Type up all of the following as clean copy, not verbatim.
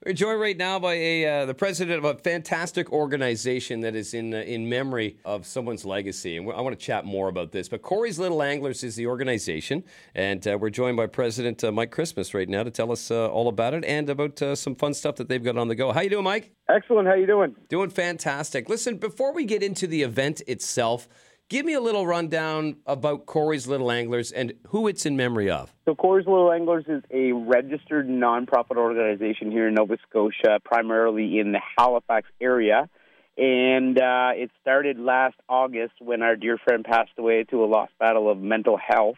We're joined right now by the president of a fantastic organization that is in memory of someone's legacy. And I want to chat more about this. But Corey's Little Anglers is the organization. And we're joined by President Mike Christmas right now to tell us all about it and about some fun stuff that they've got on the go. How you doing, Mike? Excellent. How you doing? Doing fantastic. Listen, before we get into the event itself, give me a little rundown about Corey's Little Anglers and who it's in memory of. So Corey's Little Anglers is a registered nonprofit organization here in Nova Scotia, primarily in the Halifax area. And it started last August when our dear friend passed away to a lost battle of mental health.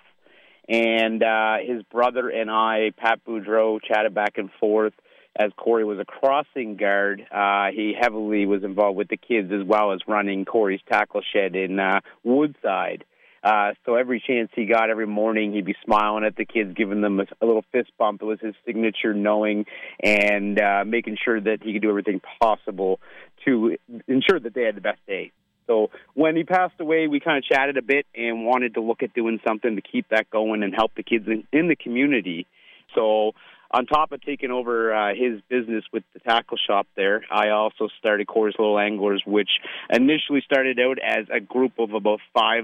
And his brother and I, Pat Boudreau, chatted back and forth. As Corey was a crossing guard, he heavily was involved with the kids as well as running Corey's tackle shed in Woodside. So every chance he got every morning, he'd be smiling at the kids, giving them a little fist bump. It was his signature knowing and making sure that he could do everything possible to ensure that they had the best day. So when he passed away, we kind of chatted a bit and wanted to look at doing something to keep that going and help the kids in the community. So on top of taking over his business with the tackle shop there, I also started Corey's Little Anglers, which initially started out as a group of about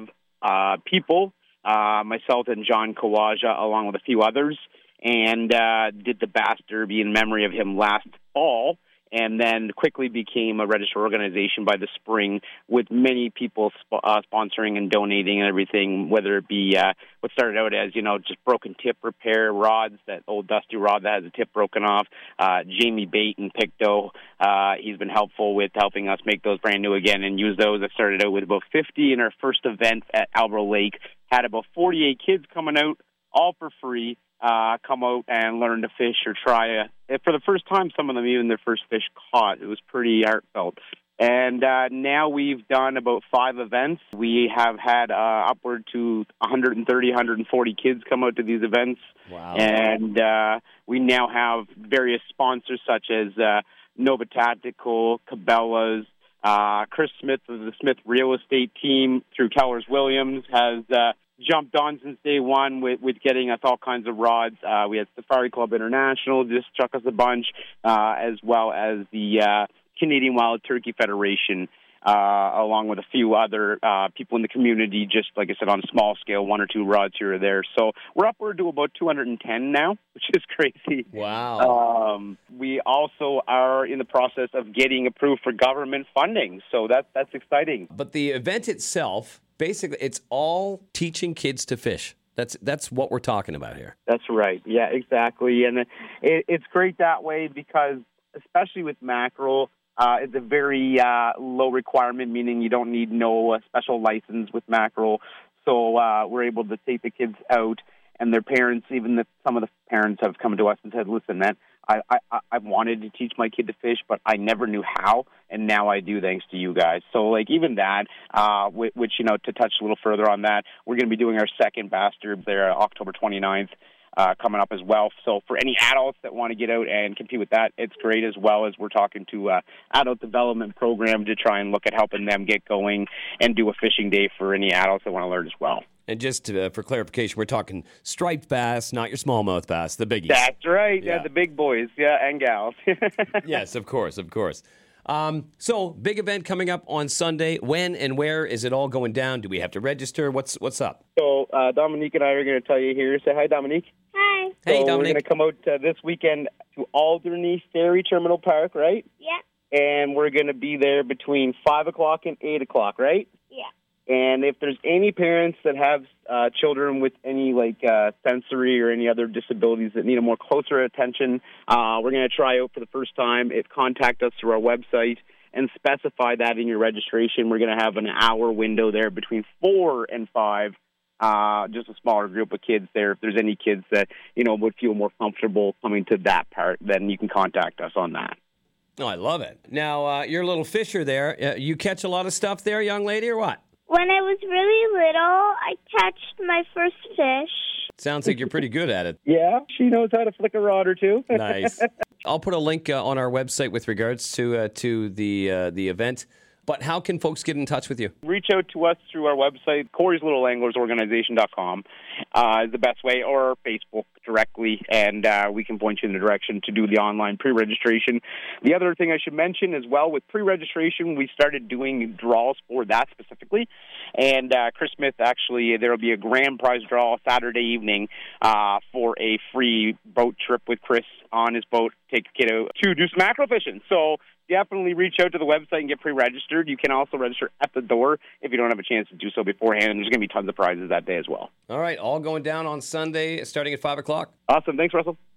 5 people, myself and John Kawaja, along with a few others, and did the Bass Derby in memory of him last fall, and then quickly became a registered organization by the spring with many people sponsoring and donating and everything, whether it be what started out as, just broken tip repair rods, that old dusty rod that has a tip broken off. Jamie Bate in Pictou, he's been helpful with helping us make those brand new again and use those. I started out with about 50 in our first event at Albro Lake, had about 48 kids coming out, all for free. Come out and learn to fish or try for the first time, some of them even their first fish caught. It was pretty heartfelt. And now we've done about 5 events. We have had upward to 130, 140 kids come out to these events. Wow. And we now have various sponsors such as Nova Tactical, Cabela's, Chris Smith of the Smith Real Estate team through Kellers Williams has jumped on since day one with getting us all kinds of rods. We had Safari Club International just struck us a bunch, as well as the Canadian Wild Turkey Federation, along with a few other people in the community, just like I said, on a small scale, 1 or 2 rods here or there. So we're upward to about 210 now, which is crazy. Wow. We also are in the process of getting approved for government funding, so that's exciting. But the event itself, basically, it's all teaching kids to fish. That's what we're talking about here. That's right. Yeah, exactly. And it's great that way because, especially with mackerel, it's a very low requirement, meaning you don't need no special license with mackerel. So we're able to take the kids out, and their parents, even if some of the parents have come to us and said, listen, man, I wanted to teach my kid to fish, but I never knew how, and now I do thanks to you guys. So, even that, which, to touch a little further on that, we're going to be doing our second Bass Derby there October 29th coming up as well. So for any adults that want to get out and compete with that, it's great, as well as we're talking to adult development program to try and look at helping them get going and do a fishing day for any adults that want to learn as well. And just for clarification, we're talking striped bass, not your smallmouth bass, the biggies. That's right. Yeah, the big boys, and gals. Yes, of course. So, big event coming up on Sunday. When and where is it all going down? Do we have to register? What's up? So, Dominique and I are going to tell you here. Say hi, Dominique. Hi. Hey, Dominique. We're going to come out this weekend to Alderney Ferry Terminal Park, right? Yeah. And we're going to be there between 5 o'clock and 8 o'clock, right? Yeah. And if there's any parents that have children with any sensory or any other disabilities that need a more closer attention, we're going to try out for the first time. Contact us through our website and specify that in your registration. We're going to have an hour window there between 4 and 5. Just a smaller group of kids there. If there's any kids that would feel more comfortable coming to that part, then you can contact us on that. Oh, I love it. Now, you're a little fisher there. You catch a lot of stuff there, young lady, or what? When I was really little, I catched my first fish. Sounds like you're pretty good at it. Yeah, she knows how to flick a rod or two. Nice. I'll put a link on our website with regards to the event But how can folks get in touch with you? Reach out to us through our website, Corey'sLittleAnglersOrganization.com is the best way, or Facebook directly, and we can point you in the direction to do the online pre-registration. The other thing I should mention as well, with pre-registration, we started doing draws for that specifically, and Chris Smith, actually, there will be a grand prize draw Saturday evening for a free boat trip with Chris on his boat, take a kiddo to do some mackerel fishing. So definitely reach out to the website and get pre-registered. You can also register at the door if you don't have a chance to do so beforehand. And there's going to be tons of prizes that day as well. All right, all going down on Sunday, starting at 5 o'clock. Awesome. Thanks, Russell.